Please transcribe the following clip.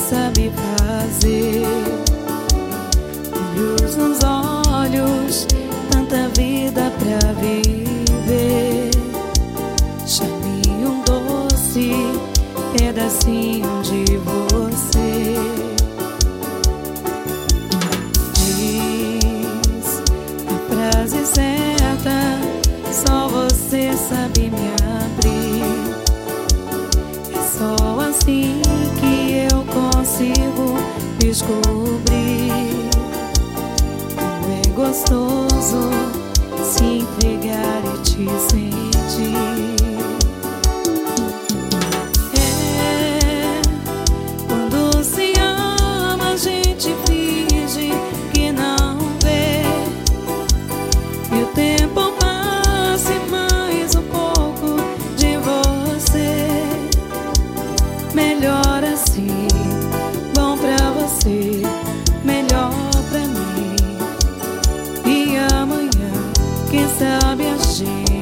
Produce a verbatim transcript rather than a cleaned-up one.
sabe fazer. Olhos nos olhos, tanta vida pra viver. Chame um doce pedacinho de você. Diz a frase certa, só você sabe me abrir. É só assim que eu consigo descobrir como é gostoso se entregar e te sentir. É, quando se ama a gente finge que não vê, e o tempo passa e mais um pouco de você. Melhor assim, bom pra você, melhor pra mim. E amanhã, quem sabe a gente